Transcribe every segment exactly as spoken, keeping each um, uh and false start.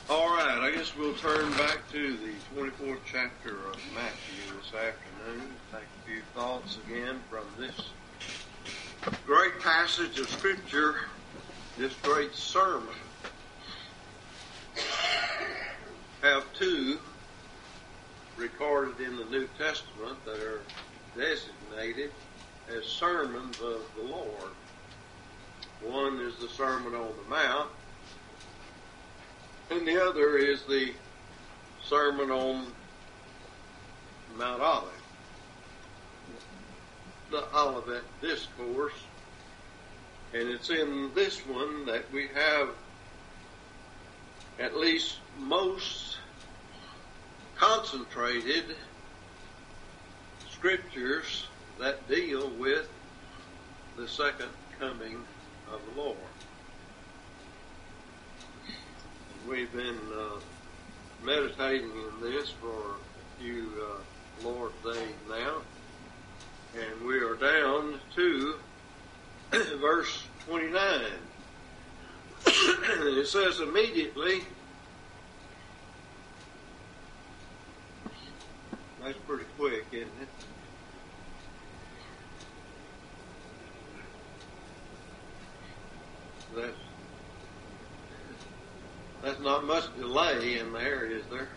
All right, I guess we'll turn back to the twenty-fourth chapter of Matthew this afternoon. Take a few thoughts again from this great passage of Scripture, this great sermon. Have two recorded in the New Testament that are designated as sermons of the Lord. One is the Sermon on the Mount, and the other is the Sermon on Mount Olivet, the Olivet Discourse. And it's in this one that we have at least most concentrated scriptures that deal with the second coming of the Lord. We've been uh, meditating in this for a few uh, Lord's days now, and we are down to verse twenty-nine. It says, immediately, that's pretty quick, isn't it? That's That's not much delay in there, is there?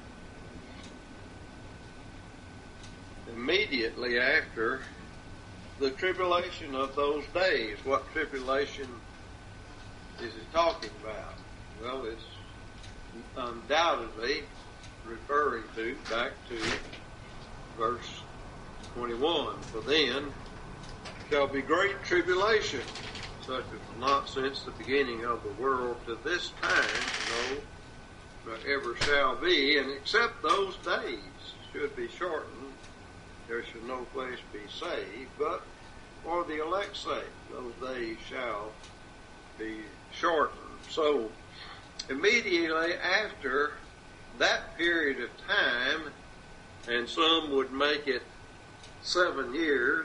Immediately after the tribulation of those days. What tribulation is it talking about? Well, it's undoubtedly referring to, back to verse twenty-one. For then shall be great tribulation, such as not since the beginning of the world to this time, no, nor ever shall be, and except those days should be shortened, there should no flesh be saved, but for the elect's sake, those days shall be shortened. So, immediately after that period of time, and some would make it seven years,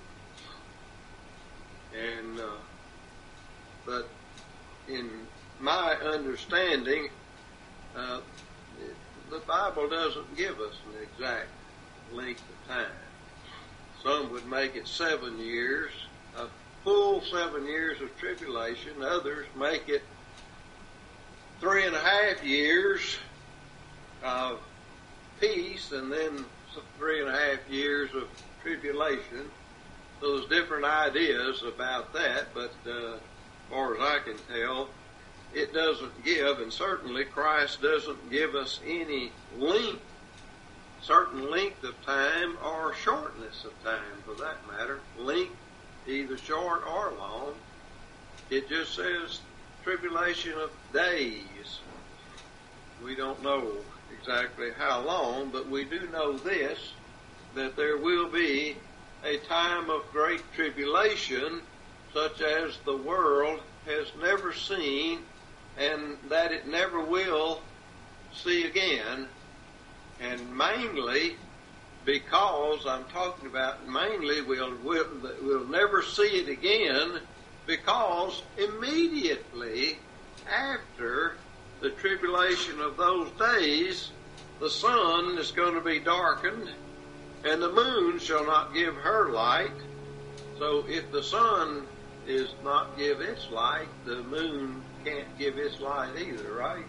and uh, but in my understanding, uh, the Bible doesn't give us an exact length of time. Some would make it seven years, a full seven years of tribulation. Others make it three and a half years of peace, and then three and a half years of tribulation. So there's different ideas about that, but uh, as far as I can tell, it doesn't give, and certainly Christ doesn't give us any length, certain length of time or shortness of time for that matter. Length, either short or long. It just says tribulation of days. We don't know exactly how long, but we do know this, that there will be a time of great tribulation such as the world has never seen and that it never will see again. And mainly because, I'm talking about mainly we'll, we'll, we'll never see it again because immediately after the tribulation of those days, the sun is going to be darkened and the moon shall not give her light. So if the sun is not give its light, the moon can't give its light either, right?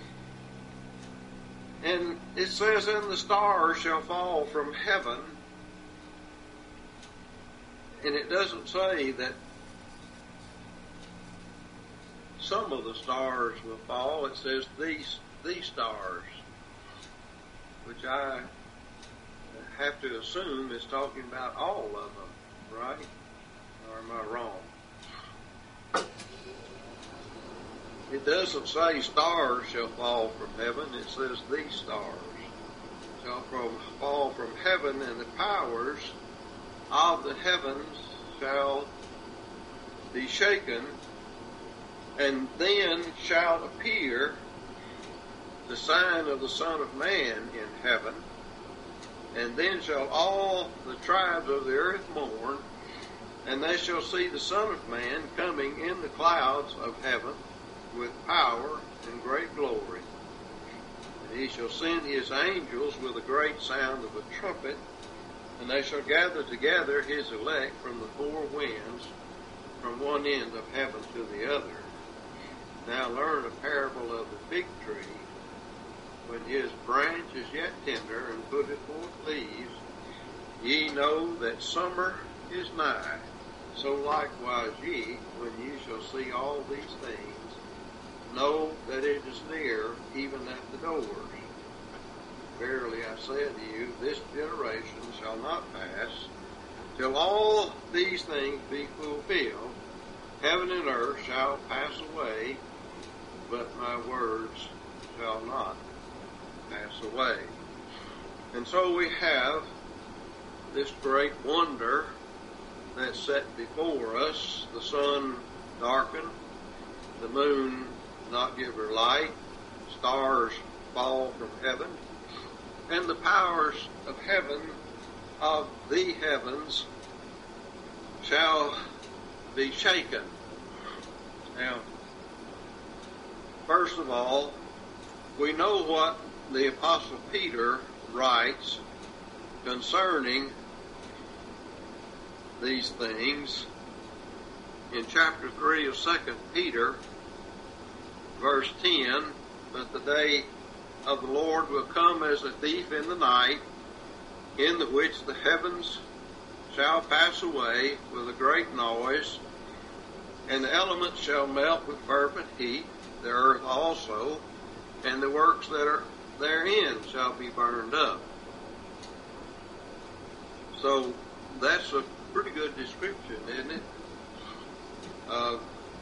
And it says, and the stars shall fall from heaven. And it doesn't say that some of the stars will fall. It says these, these stars, which I have to assume is talking about all of them, right? Or am I wrong? It doesn't say stars shall fall from heaven. It says these stars shall from, fall from heaven, and the powers of the heavens shall be shaken, and then shall appear the sign of the Son of Man in heaven, and then shall all the tribes of the earth mourn, and they shall see the Son of Man coming in the clouds of heaven with power and great glory. He shall send his angels with a great sound of a trumpet, and they shall gather together his elect from the four winds, from one end of heaven to the other. Now learn a parable of the fig tree. When his branch is yet tender and putteth forth leaves, ye know that summer is nigh. So likewise ye, when ye shall see all these things, know that it is near, even at the doors. Verily I say unto you, this generation shall not pass till all these things be fulfilled. Heaven and earth shall pass away, but my words shall not pass away. And so we have this great wonder that's set before us. The sun darkened, the moon not give her light, stars fall from heaven, and the powers of heaven, of the heavens, shall be shaken. Now, first of all, we know what the Apostle Peter writes concerning these things in chapter three of Second Peter, verse ten. But the day of the Lord will come as a thief in the night, in the which the heavens shall pass away with a great noise, and the elements shall melt with fervent heat, the earth also, and the works that are therein shall be burned up. So that's a pretty good description, isn't it? Uh,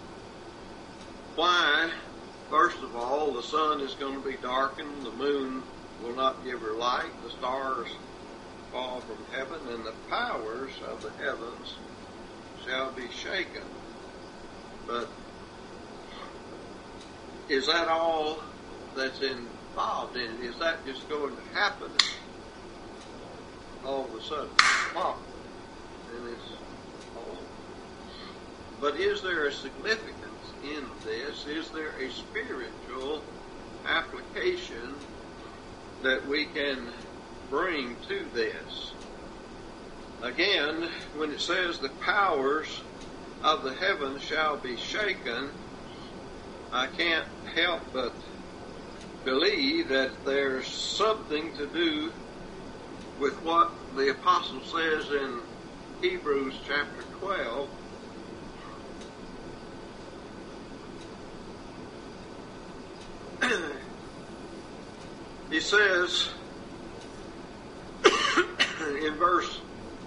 why, first of all, the sun is going to be darkened, the moon will not give her light, the stars fall from heaven, and the powers of the heavens shall be shaken. But is that all that's involved in it? Is that just going to happen all of a sudden? Wow. And it's all. But is there a significance in this? Is there a spiritual application that we can bring to this? Again, when it says the powers of the heavens shall be shaken, I can't help but believe that there's something to do with what the apostle says in Hebrews chapter twelve. He says in verse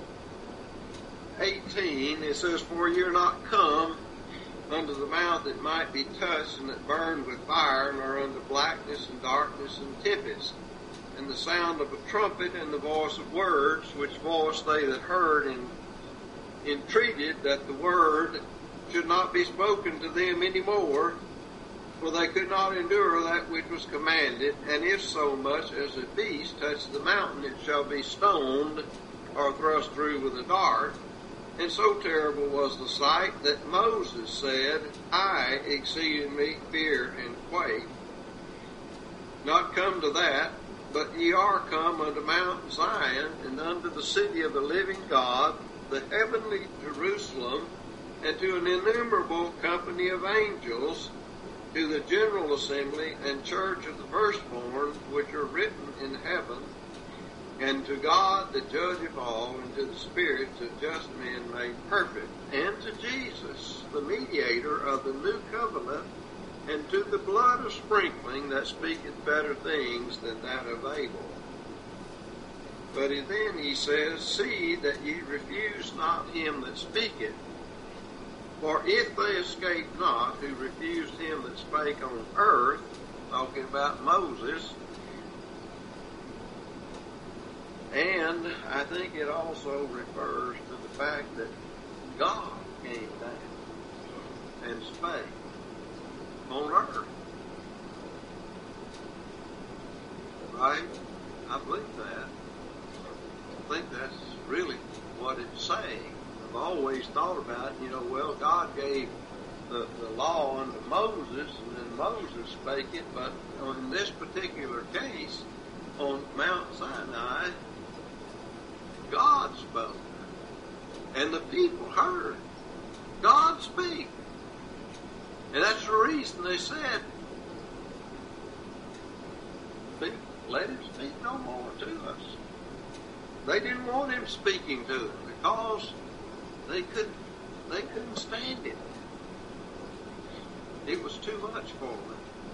eighteen, it says, for you're not come unto the mount that might be touched and that burned with fire, nor unto blackness and darkness and tempest, and the sound of a trumpet and the voice of words, which voice they that heard and entreated that the word should not be spoken to them any more, for they could not endure that which was commanded. And if so much as a beast touch the mountain, it shall be stoned or thrust through with a dart. And so terrible was the sight that Moses said, I exceedingly fear and quake. Not come to that, but ye are come unto Mount Zion, and unto the city of the living God, the heavenly Jerusalem, and to an innumerable company of angels, to the general assembly and church of the firstborn, which are written in heaven, and to God the judge of all, and to the spirits of just men made perfect, and to Jesus, the mediator of the new covenant, and to the blood of sprinkling that speaketh better things than that of Abel. But then he says, see that ye refuse not him that speaketh. For if they escape not who refused him that spake on earth, talking about Moses, and I think it also refers to the fact that God came down and spake on earth. Right? I believe that. I think that's really what it's saying. I've always thought about, you know, well, God gave the, the law unto Moses, and then and Moses spake it, but in this particular case, on Mount Sinai, God spoke. And the people heard God speak. And that's the reason they said, let him speak no more to us. They didn't want him speaking to them because they couldn't, they couldn't stand it. It was too much for them.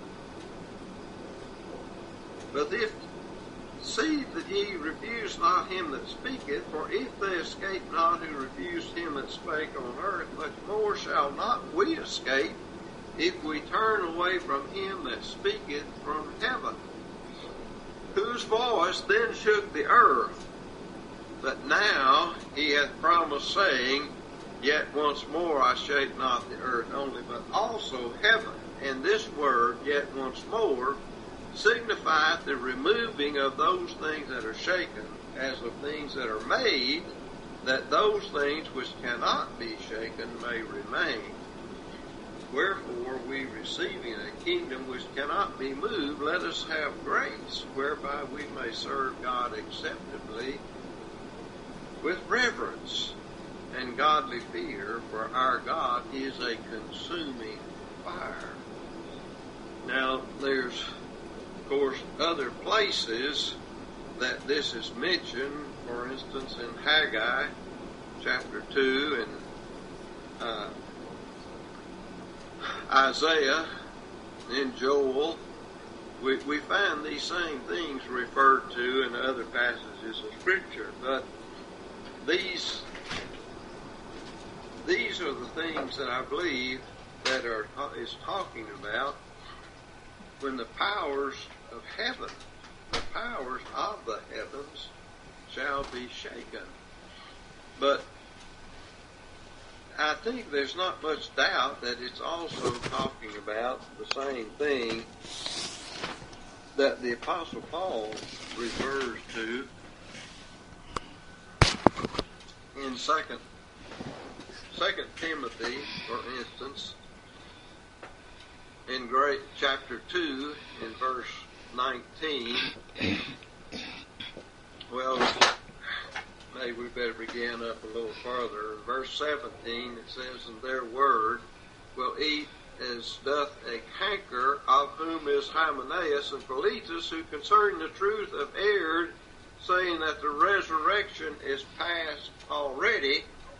But if see that ye refuse not him that speaketh, for if they escape not who refused him that spake on earth, much more shall not we escape if we turn away from him that speaketh from heaven, whose voice then shook the earth. But now he hath promised, saying, Yet once more I shake not the earth only, but also heaven. And this word, yet once more, signifieth the removing of those things that are shaken, as of things that are made, that those things which cannot be shaken may remain. Wherefore, we receiving a kingdom which cannot be moved, let us have grace, whereby we may serve God acceptably with reverence and godly fear, for our God is a consuming fire. Now, there's, of course, other places that this is mentioned. For instance, in Haggai chapter two and uh, Isaiah, in Joel, we, we find these same things referred to in other passages of Scripture. But these these are the things that I believe that are is talking about when the powers of heaven, the powers of the heavens, shall be shaken. But I think there's not much doubt that it's also talking about the same thing that the Apostle Paul refers to in Second Second Timothy, for instance, in great chapter two, in verse nineteen. Well, maybe we better begin up a little further. In verse seventeen, it says, "And their word will eat as doth a canker, of whom is Hymenaeus and Philetus, who concerning the truth have erred, saying that the resurrection is past already,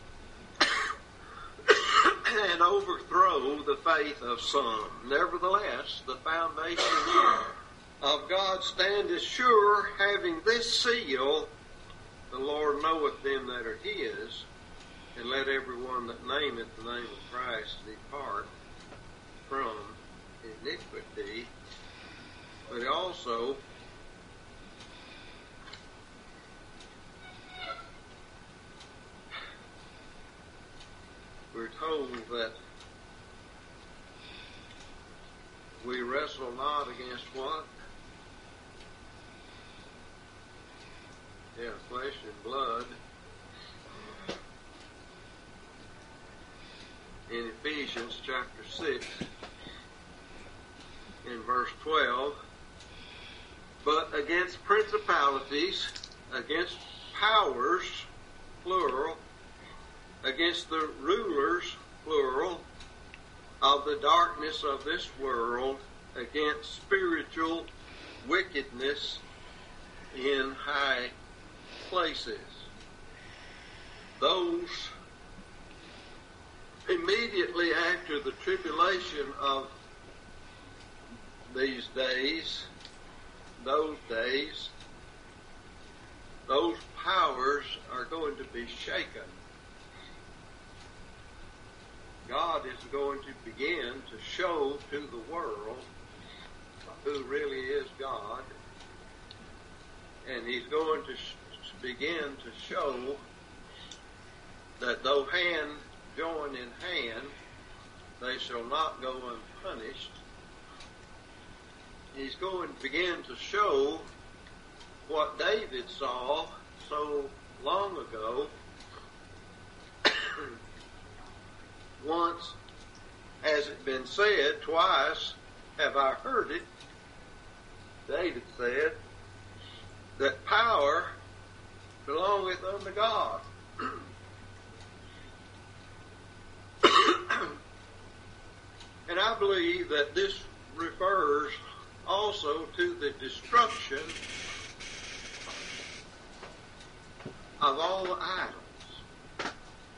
and overthrow the faith of some. Nevertheless, the foundation of God standeth sure, having this seal, the Lord knoweth them that are his, and let everyone that nameth the name of Christ depart from iniquity." But also, we're told that we wrestle not against what? Yeah, flesh and blood. In Ephesians chapter six, in verse twelve, "But against principalities, against powers," plural, "against the rulers," plural, "of the darkness of this world, against spiritual wickedness in high places." Those immediately after the tribulation of these days, those days, those powers are going to be shaken. God is going to begin to show to the world who really is God, and he's going to sh- begin to show that though hand join in hand, they shall not go unpunished. He's going to begin to show what David saw so long ago. Once, has it been said twice, have I heard it, David said, that power belongeth unto God. And I believe that this refers also to the destruction of all the idols.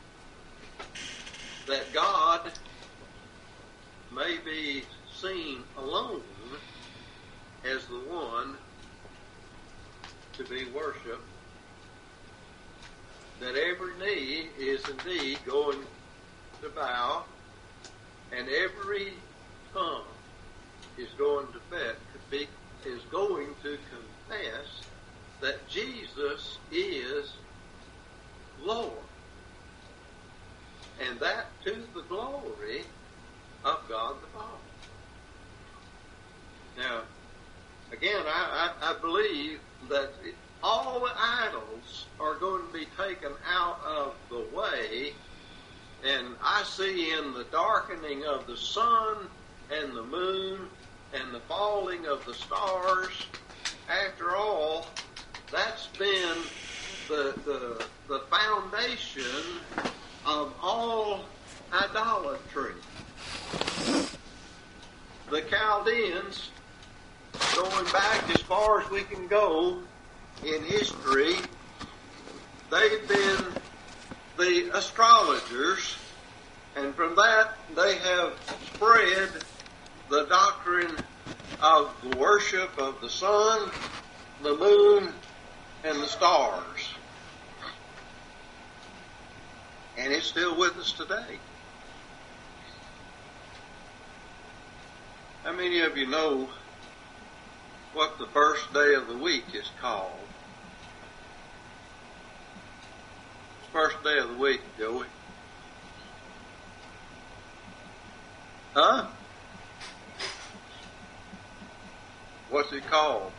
That God may be seen alone as the one to be worshipped. That every knee is indeed going to bow, and every tongue is going to bet, be, is going to confess that Jesus is Lord. And that to the glory of God the Father. Now, again, I, I, I believe that all the idols are going to be taken out of the way, and I see in the darkening of the sun and the moon and the falling of the stars, after all, that's been the, the, the foundation of all idolatry. The Chaldeans, going back as far as we can go in history, they've been the astrologers, and from that they have spread the doctrine of the worship of the sun, the moon, and the stars. And it's still with us today. How many of you know what the first day of the week is called? First day of the week, Joey. Huh? What's it called?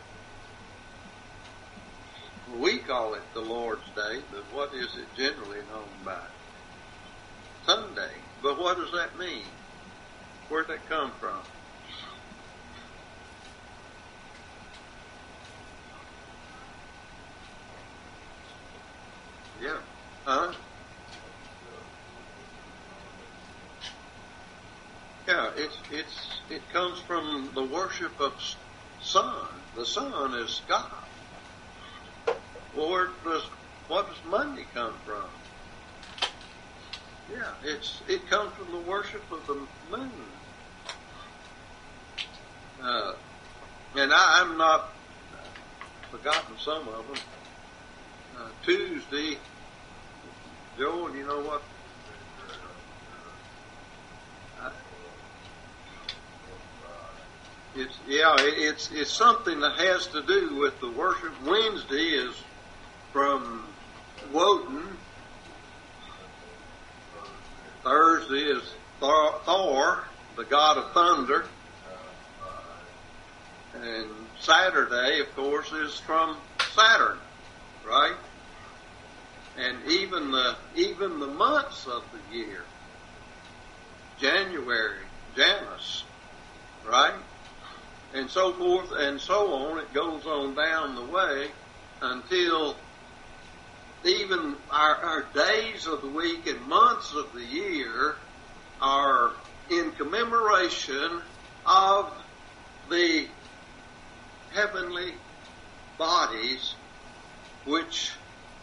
We call it the Lord's Day, but what is it generally known by? Sunday. But what does that mean? Where'd that come from? Yeah. Huh? Yeah, it's it's it comes from the worship of sun. The sun is God. Well, where does what does Monday come from? Yeah, it's it comes from the worship of the moon. Uh, and I, I'm not uh, forgotten some of them. Uh, Tuesday, Joel, you know what? Uh, it's yeah, it, it's it's something that has to do with the worship. Wednesday is from Woden. Thursday is Thor, Thor, the god of thunder. And Saturday, of course, is from Saturn, right? And even the even the months of the year, January, Janus, right? And so forth and so on. It goes on down the way until even our, our days of the week and months of the year are in commemoration of the heavenly bodies, which,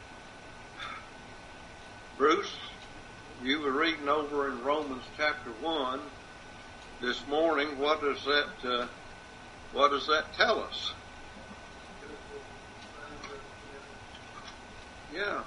Bruce, you were reading over in Romans chapter one this morning. What does that uh, what does that tell us? Yeah.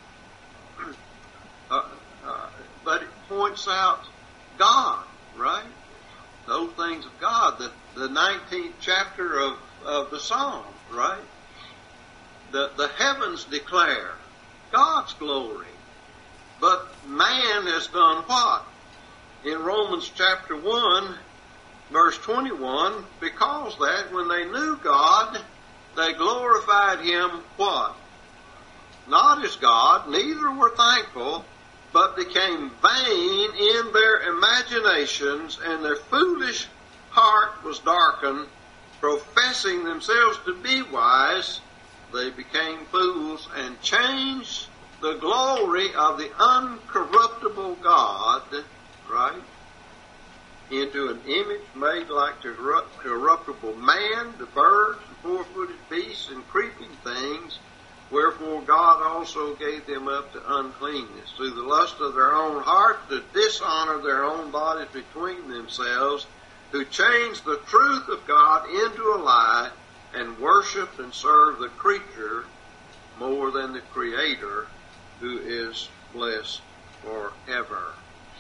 Uh, uh, but it points out God, right? Those things of God. The, the nineteenth chapter of, of the Psalm, right? The, the heavens declare God's glory. But man has done what? In Romans chapter one, verse twenty-one, because that when they knew God, they glorified Him what? Not as God, neither were thankful, but became vain in their imaginations, and their foolish heart was darkened, professing themselves to be wise, they became fools and changed the glory of the uncorruptible God, right, into an image made like to corruptible man, the birds, and four-footed beasts, and creeping things. Wherefore God also gave them up to uncleanness, through the lust of their own heart, to dishonor their own bodies between themselves, who changed the truth of God into a lie, and worshiped and served the creature more than the Creator, who is blessed forever.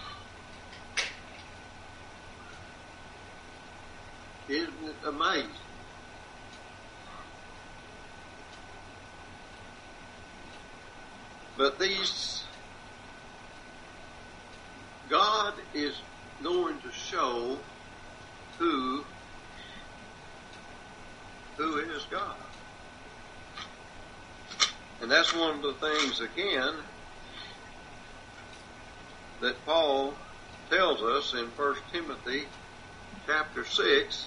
Isn't it amazing? But these, God is going to show who, who is God. And that's one of the things, again, that Paul tells us in First Timothy chapter six.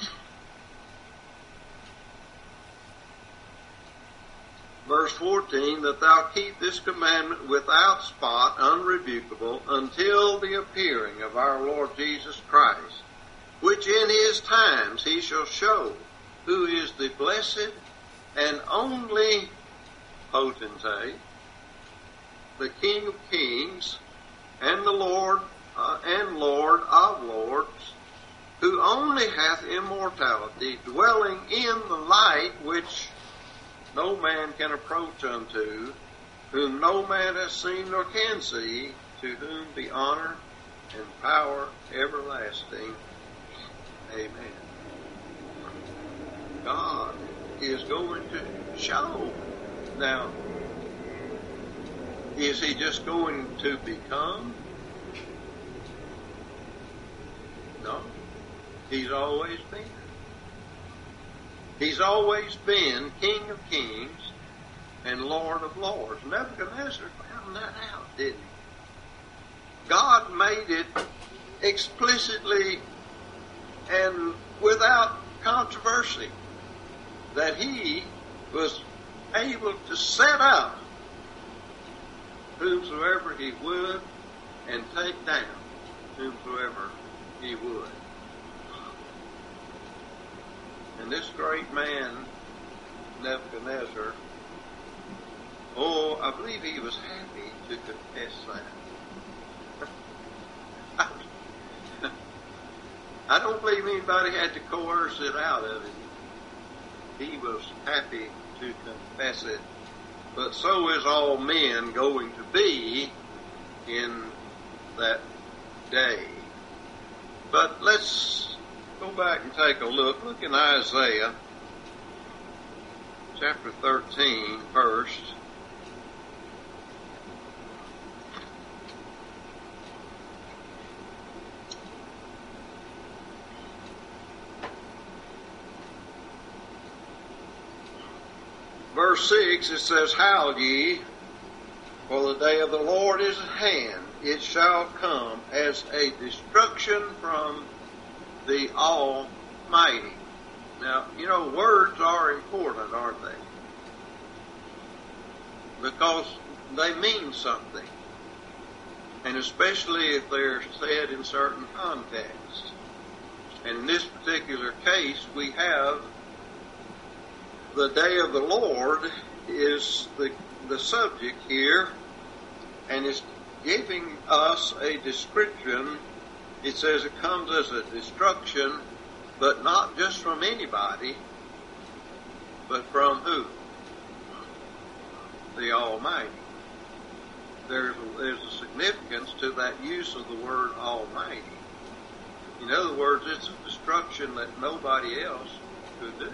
Verse fourteen, that thou keep this commandment without spot, unrebukable, until the appearing of our Lord Jesus Christ, which in his times he shall show who is the blessed and only potentate, the King of kings, and the Lord uh, and Lord of lords, who only hath immortality, dwelling in the light which no man can approach unto, whom no man has seen nor can see, to whom be honor and power everlasting. Amen. God is going to show. Now, is he just going to become? No. He's always been. He's always been King of kings and Lord of lords. Nebuchadnezzar found that out, didn't he? God made it explicitly and without controversy that he was able to set up whomsoever he would and take down whomsoever he would. And this great man, Nebuchadnezzar, oh, I believe he was happy to confess that. I don't believe anybody had to coerce it out of him. He was happy to confess it. But so is all men going to be in that day. But let's go back and take a look. Look in Isaiah chapter thirteen first. Verse six, it says, Howl ye, for the day of the Lord is at hand. It shall come as a destruction from the Almighty. Now, you know, words are important, aren't they? Because they mean something. And especially if they're said in certain contexts. And in this particular case, we have the day of the Lord is the, the subject here, and it's giving us a description. It says it comes as a destruction, but not just from anybody, but from who? The Almighty. There's a, there's a significance to that use of the word Almighty. In other words, it's a destruction that nobody else could do.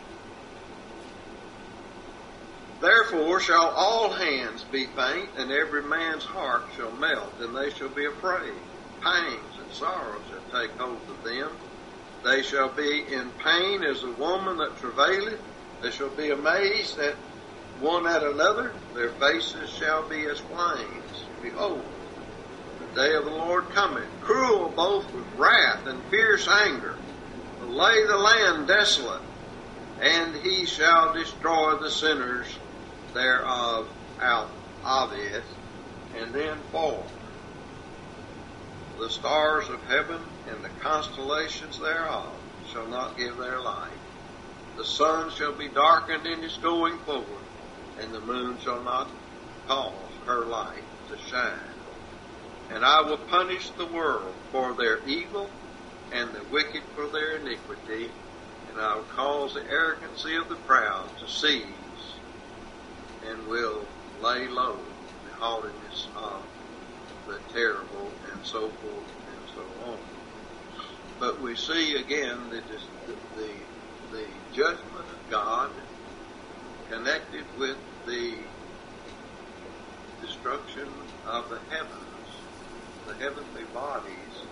Therefore shall all hands be faint, and every man's heart shall melt, and they shall be afraid. Pangs and sorrows shall take hold of them. They shall be in pain as a woman that travaileth. They shall be amazed at one at another. Their faces shall be as flames. Behold, the day of the Lord cometh, cruel both with wrath and fierce anger, lay the land desolate, and he shall destroy the sinners thereof out of it. And then four, the stars of heaven and the constellations thereof shall not give their light. The sun shall be darkened in his going forward, and the moon shall not cause her light to shine. And I will punish the world for their evil, and the wicked for their iniquity, and I will cause the arrogancy of the proud to cease, and will lay low the haughtiness of the terrible, and so forth and so on. But we see again the, the, the judgment of God connected with the destruction of the heavens, the heavenly bodies.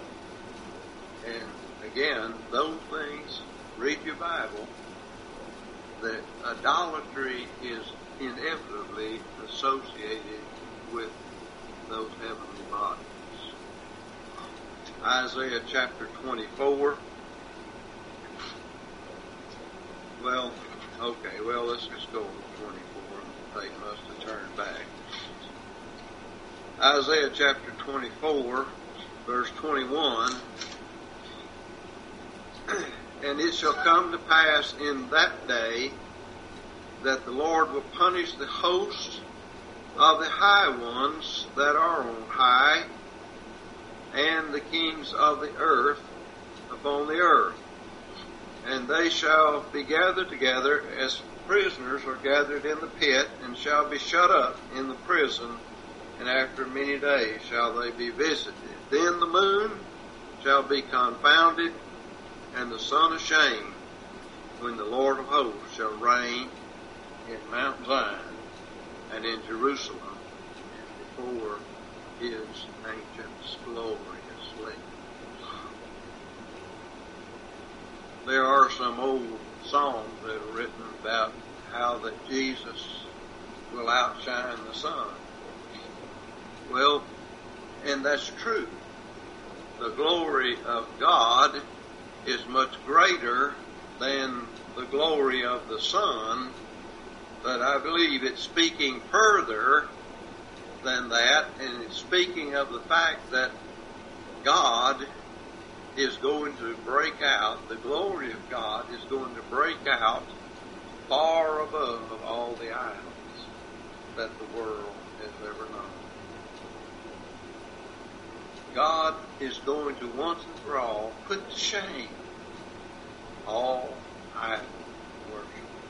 And again, those things, read your Bible, that idolatry is inevitably associated with those heavenly bodies. Isaiah chapter twenty-four. Well, okay, well, let's just go to twenty-four. They must have turned back. Isaiah chapter twenty-four, verse twenty-one. And it shall come to pass in that day that the Lord will punish the host of the high ones that are on high, and the kings of the earth upon the earth. And they shall be gathered together as prisoners are gathered in the pit, and shall be shut up in the prison, and after many days shall they be visited. Then the moon shall be confounded, and the sun ashamed, when the Lord of hosts shall reign in Mount Zion and in Jerusalem, and before his ancients gloriously. There are some old songs that are written about how that Jesus will outshine the sun. Well, and that's true. The glory of God is much greater than the glory of the sun, but I believe it's speaking further than that, and it's speaking of the fact that God is going to break out, the glory of God is going to break out far above all the idols that the world has ever known. God is going to once and for all put to shame all idol worship.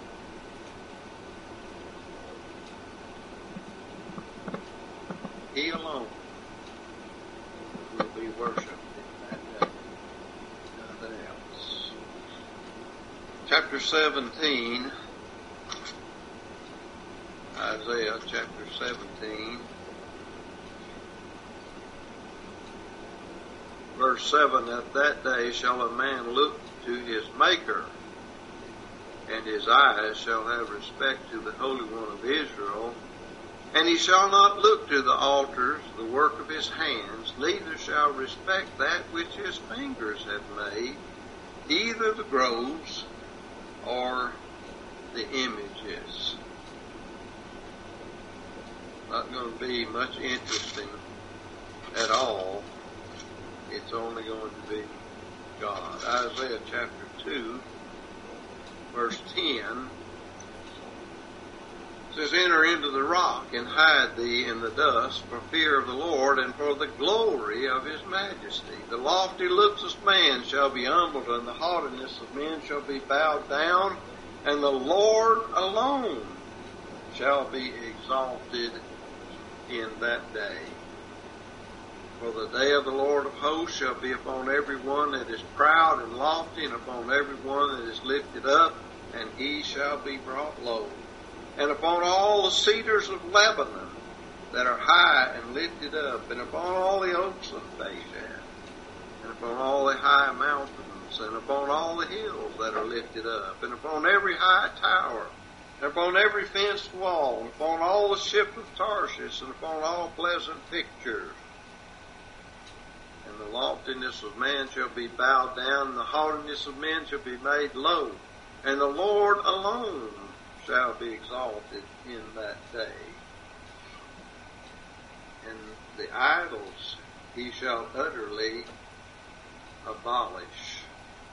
He alone will be worshipped in that day. Nothing else. Chapter seventeen, Isaiah chapter seventeen. Verse seven, at that day shall a man look to his Maker, and his eyes shall have respect to the Holy One of Israel. And he shall not look to the altars, the work of his hands, neither shall respect that which his fingers have made, either the groves or the images. Not going to be much interesting at all. It's only going to be God. Isaiah chapter two, verse ten, says, enter into the rock and hide thee in the dust for fear of the Lord and for the glory of his majesty. The lofty looks of man shall be humbled, and the haughtiness of men shall be bowed down, and the Lord alone shall be exalted in that day. For the day of the Lord of hosts shall be upon every one that is proud and lofty, and upon every one that is lifted up, and he shall be brought low. And upon all the cedars of Lebanon that are high and lifted up, and upon all the oaks of Bashan, and upon all the high mountains, and upon all the hills that are lifted up, and upon every high tower, and upon every fenced wall, and upon all the ship of Tarshish, and upon all pleasant pictures, And the loftiness of man shall be bowed down, and the haughtiness of men shall be made low. And the Lord alone shall be exalted in that day. And the idols he shall utterly abolish.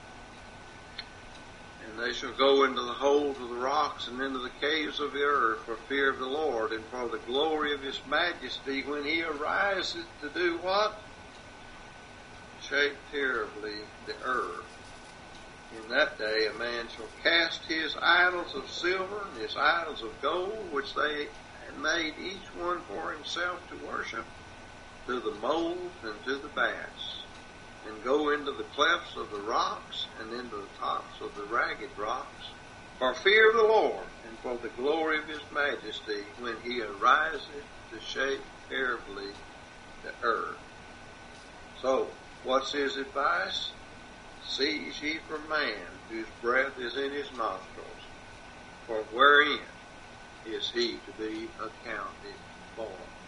And they shall go into the holes of the rocks and into the caves of the earth for fear of the Lord and for the glory of his majesty when he arises to do what? Shake terribly the earth. In that day a man shall cast his idols of silver and his idols of gold, which they had made each one for himself to worship, to the moles and to the bats, and go into the clefts of the rocks and into the tops of the ragged rocks, for fear of the Lord and for the glory of his majesty when he ariseth to shake terribly the earth. So, what's his advice? Cease ye from man, whose breath is in his nostrils, for wherein is he to be accounted for?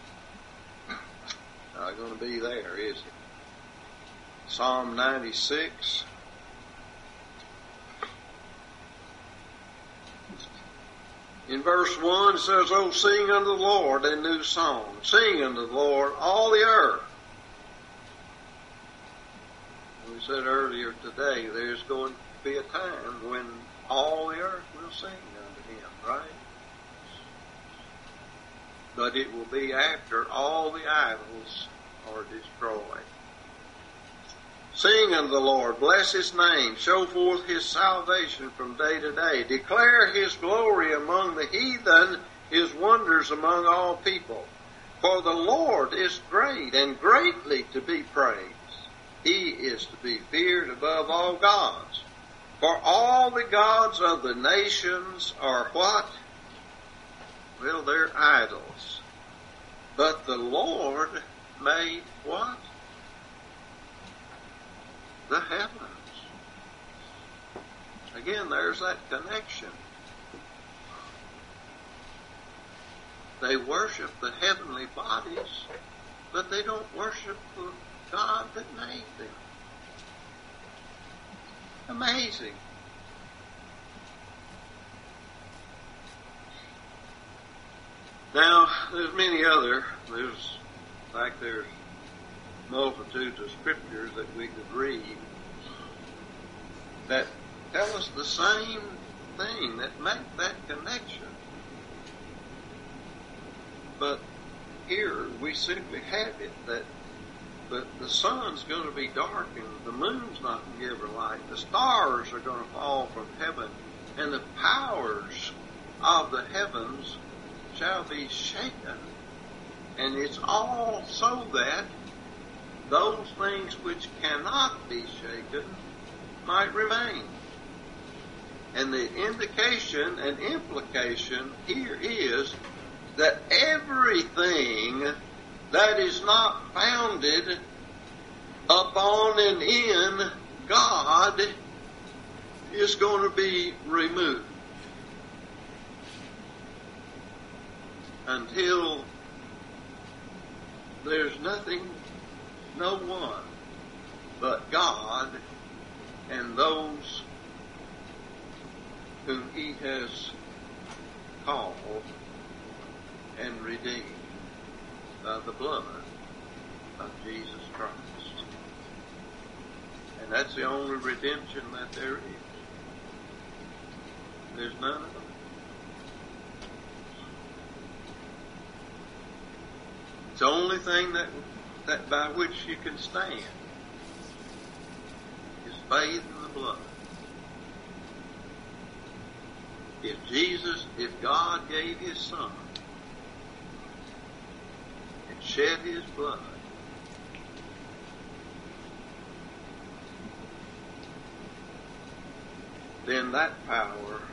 Not going to be there, is it? Psalm ninety-six. In verse one it says, "Oh, sing unto the Lord a new song. Sing unto the Lord all the earth." We said earlier today, there's going to be a time when all the earth will sing unto him, right? But it will be after all the idols are destroyed. Sing unto the Lord, bless his name, show forth his salvation from day to day. Declare his glory among the heathen, his wonders among all people. For the Lord is great and greatly to be praised. He is to be feared above all gods. For all the gods of the nations are what? Well, they're idols. But the Lord made what? The heavens. Again, there's that connection. They worship the heavenly bodies, but they don't worship the God that made them. Amazing. Now, there's many other, there's, like there's multitudes of scriptures that we could read that tell us the same thing, that make that connection. But here we simply have it that the, the sun's going to be darkened, the moon's not going to give her light, the stars are going to fall from heaven, and the powers of the heavens shall be shaken. And it's all so that those things which cannot be shaken might remain. And the indication and implication here is that everything that is not founded upon and in God is going to be removed until there's nothing, no one but God and those whom he has called and redeemed by the blood of Jesus Christ. And that's the only redemption that there is. There's none of them. It's the only thing that, that by which you can stand is faith in the blood. If Jesus, if God gave his Son and shed his blood, then that power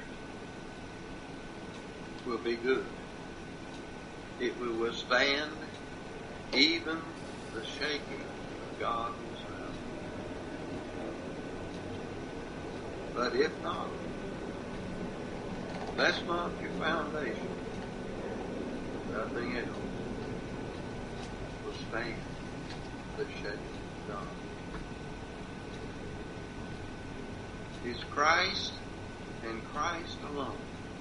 will be good. It will withstand even the shaking of God's house. But if not, that's not your foundation. Nothing else will stand the shaking. God. It's Christ and Christ alone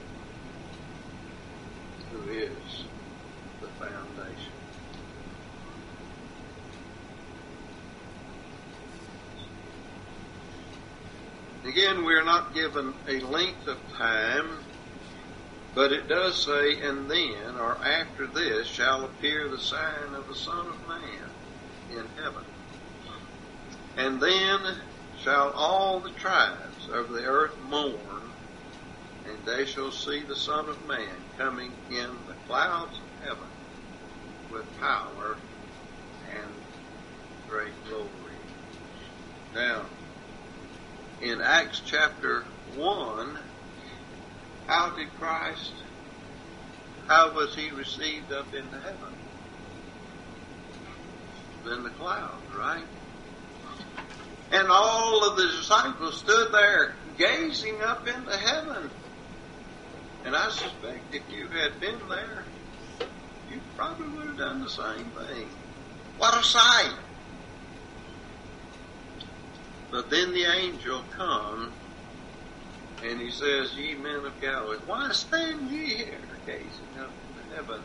who is the foundation. Again, we are not given a length of time, but it does say, and then, or after this, shall appear the sign of the Son of Man in heaven. And then shall all the tribes of the earth mourn, and they shall see the Son of Man coming in the clouds of heaven with power and great glory. Now, in Acts chapter one, how did Christ, how was he received up into heaven? In the clouds, right? And all of the disciples stood there gazing up into heaven. And I suspect if you had been there, you probably would have done the same thing. What a sight! But then the angel comes, and he says, Ye men of Galilee, why stand ye here gazing up into heaven?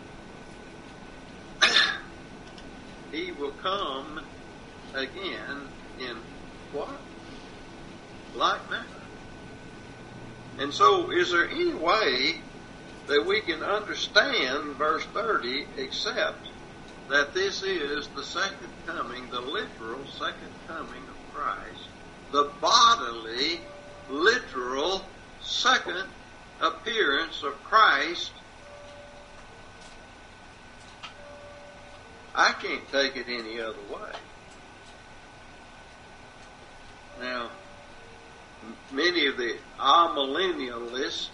He will come again in what? Like manner. And so, is there any way that we can understand verse thirty except that this is the second coming, the literal second coming of Christ, the bodily, literal second appearance of Christ? I can't take it any other way. Now, many of the amillennialists,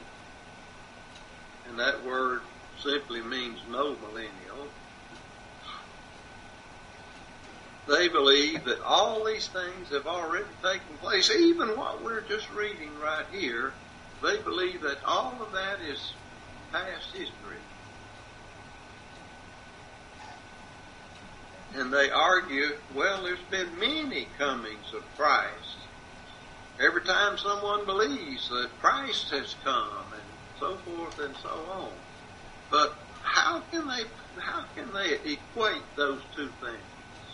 and that word simply means no millennial, they believe that all these things have already taken place. Even what we're just reading right here, they believe that all of that is past history. And they argue, well, there's been many comings of Christ. Every time someone believes that Christ has come, and so forth and so on. But how can they, how can they equate those two things?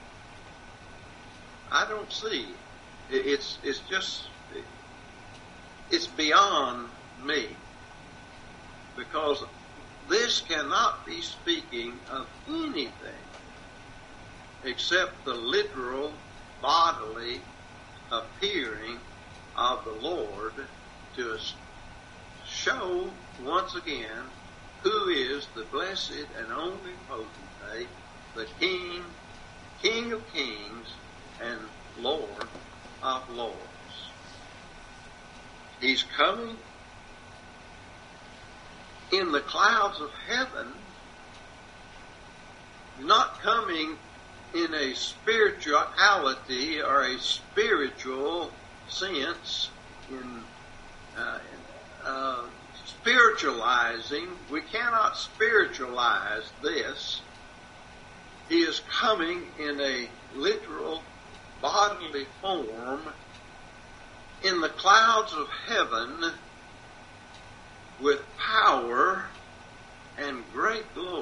I don't see. It's, it's just, it's beyond me. Because this cannot be speaking of anything except the literal, bodily appearing of the Lord to show once again who is the blessed and only potentate, the King, King of kings, and Lord of lords. He's coming in the clouds of heaven, not coming in a spirituality or a spiritual sense, in uh, uh, spiritualizing. We cannot spiritualize this. He is coming in a literal bodily form in the clouds of heaven with power and great glory.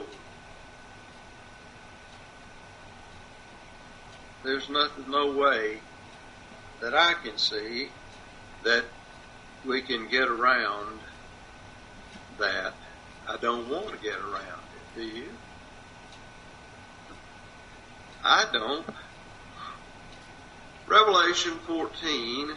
There's no, no way that I can see that we can get around that. I don't want to get around it. Do you? I don't. Revelation fourteen.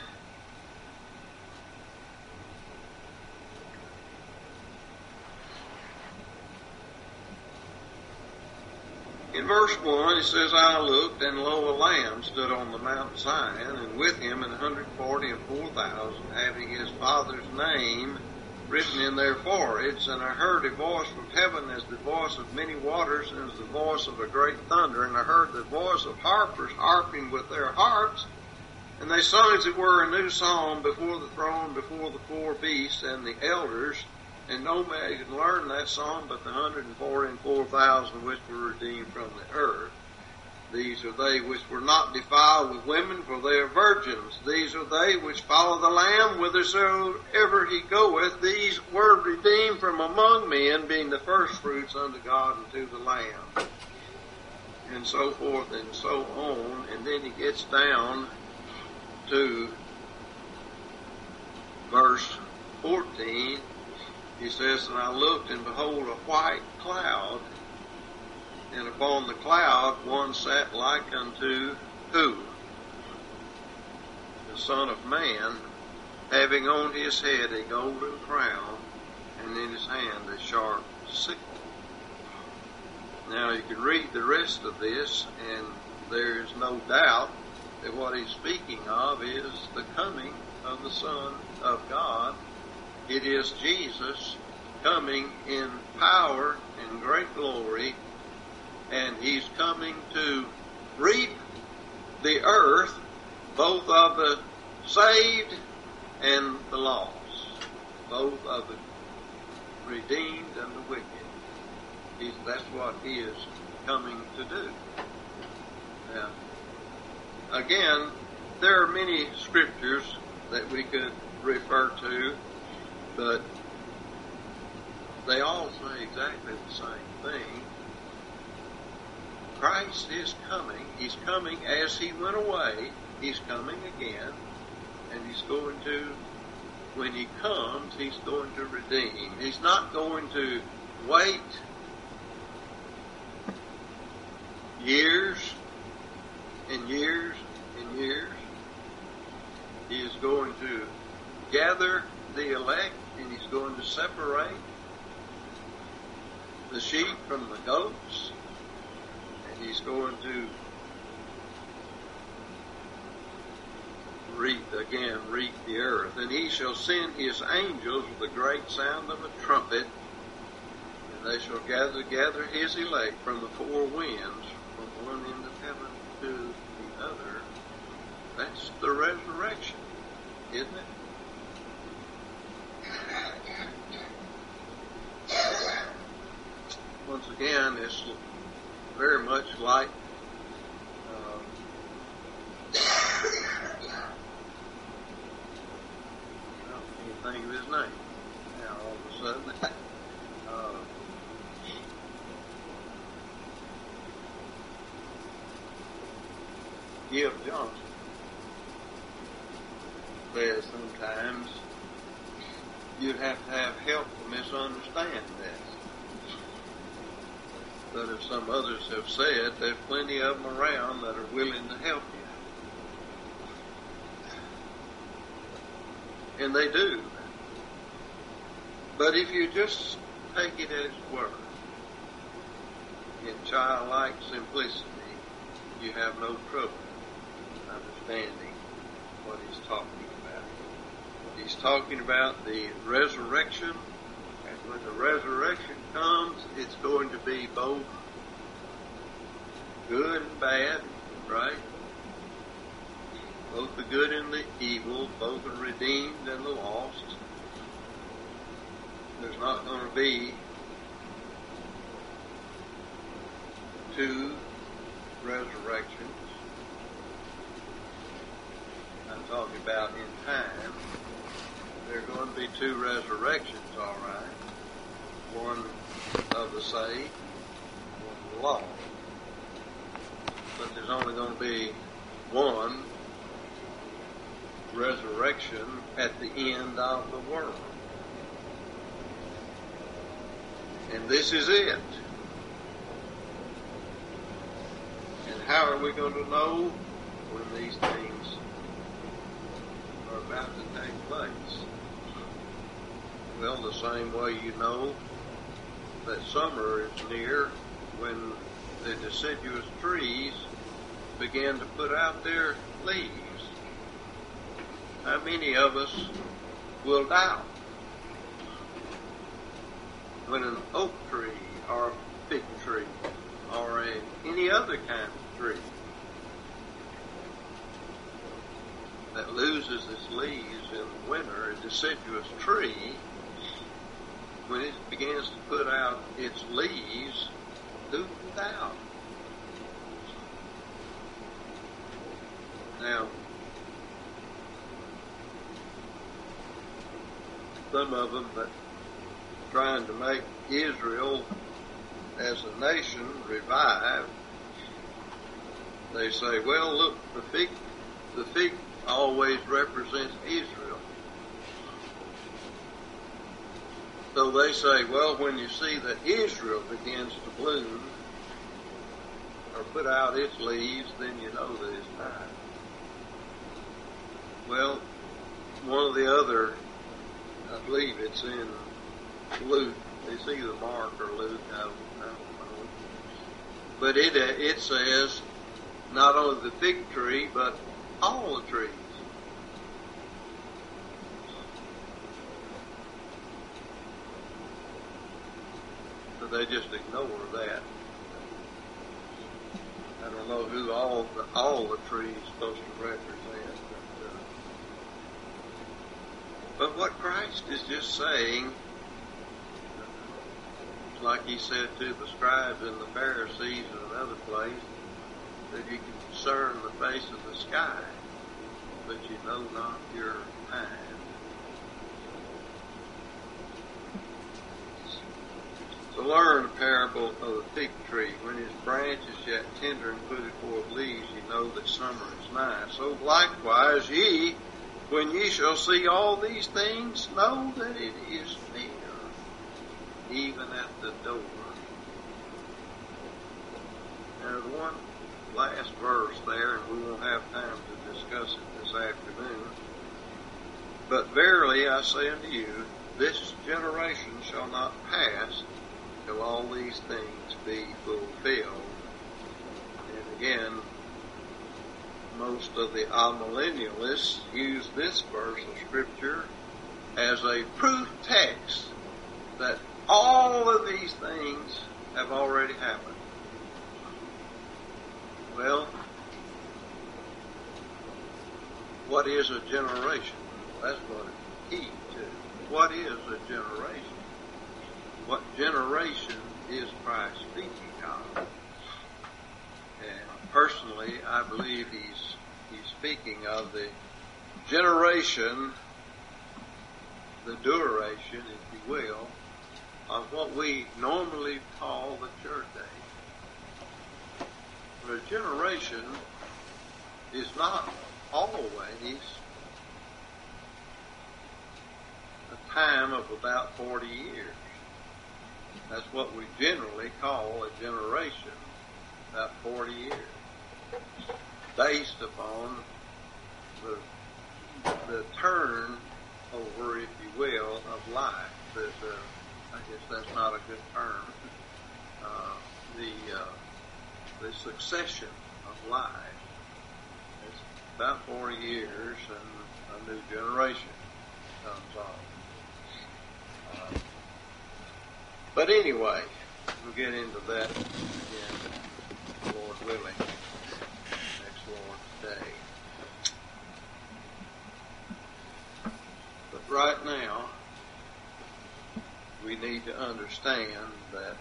In verse one, it says, I looked, and lo, a lamb stood on the Mount Zion, and with him an hundred forty and four thousand, having his Father's name written in their foreheads. And I heard a voice from heaven as the voice of many waters, and as the voice of a great thunder. And I heard the voice of harpers harping with their harps, and they sung as it were a new song before the throne, before the four beasts and the elders. And no man can learn that song but the hundred and forty and four thousand which were redeemed from the earth. These are they which were not defiled with women, for they are virgins. These are they which follow the Lamb whithersoever he goeth. These were redeemed from among men, being the firstfruits unto God and to the Lamb. And so forth and so on. And then he gets down to verse fourteen. He says, and I looked, and behold, a white cloud, and upon the cloud one sat like unto who? The Son of Man, having on his head a golden crown, and in his hand a sharp sickle. Now you can read the rest of this, and there is no doubt that what he's speaking of is the coming of the Son of God. It is Jesus coming in power and great glory, and he's coming to reap the earth, both of the saved and the lost, both of the redeemed and the wicked. He's, that's what he is coming to do. Now, again, there are many scriptures that we could refer to, but they all say exactly the same thing. Christ is coming. He's coming as he went away. He's coming again. And he's going to, when he comes, he's going to redeem. He's not going to wait years and years and years. He is going to gather the elect, and he's going to separate the sheep from the goats, and he's going to reap again, reap the earth. And he shall send his angels with a great sound of a trumpet, and they shall gather, gather his elect from the four winds, from one end of heaven to the other. That's the resurrection, isn't it? Once again, it's very much like uh, I can't think of his name now all of a sudden. uh, Gil Johnson says sometimes you'd have to have help to misunderstand this. But as some others have said, there's plenty of them around that are willing to help you. And they do. But if you just take it as word, in childlike simplicity, you have no trouble understanding what he's talking about. He's talking about the resurrection. And when the resurrection comes, it's going to be both good and bad, right? Both the good and the evil, both the redeemed and the lost. There's not going to be two resurrections. I'm talking about in time. There are going to be two resurrections, all right. One of the saved, one of the lost. But there's only going to be one resurrection at the end of the world. And this is it. And how are we going to know when these things are about to take place? Well, the same way you know that summer is near when the deciduous trees begin to put out their leaves. How many of us will doubt when an oak tree or a fig tree or a, any other kind of tree that loses its leaves in the winter, a deciduous tree, when it begins to put out its leaves, who can doubt? Now, some of them that trying to make Israel as a nation revive, they say, well, look, the fig, the fig always represents Israel. So they say, well, when you see that Israel begins to bloom or put out its leaves, then you know that it's time. Well, one of the other, I believe it's in Luke, it's either Mark or Luke, I don't, I don't know. But it, it says not only the fig tree, but all the trees. But they just ignore that. I don't know who all the, all the trees are supposed to represent. But, uh, but what Christ is just saying, like he said to the scribes and the Pharisees in another place, that you can discern the face of the sky, but you know not your time. So learn the parable of the fig tree. When his branch is yet tender and putteth forth leaves, ye know that summer is nigh. So likewise ye, when ye shall see all these things, know that it is near, even at the door. There's one last verse there, and we won't have time to discuss it this afternoon. But verily I say unto you, this generation shall not pass till all these things be fulfilled. And again, most of the amillennialists use this verse of Scripture as a proof text that all of these things have already happened. Well, what is a generation? That's what it's key to. What is a generation? What generation is Christ speaking of? And personally, I believe he's he's speaking of the generation, the duration, if you will, of what we normally call the church age. But a generation is not always a time of about forty years. That's what we generally call a generation, about forty years, based upon the the turn over, if you will, of life. That, uh, I guess that's not a good term. Uh, the uh, the succession of life. It's about forty years, and a new generation comes on. Uh, but anyway, we'll get into that again, Lord willing, next Lord's Day. But right now, we need to understand that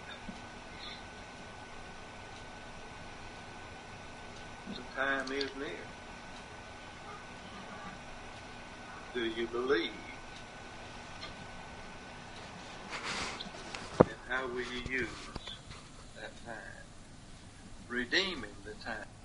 the time is near. Do you believe? And how will you use that time? Redeeming the time.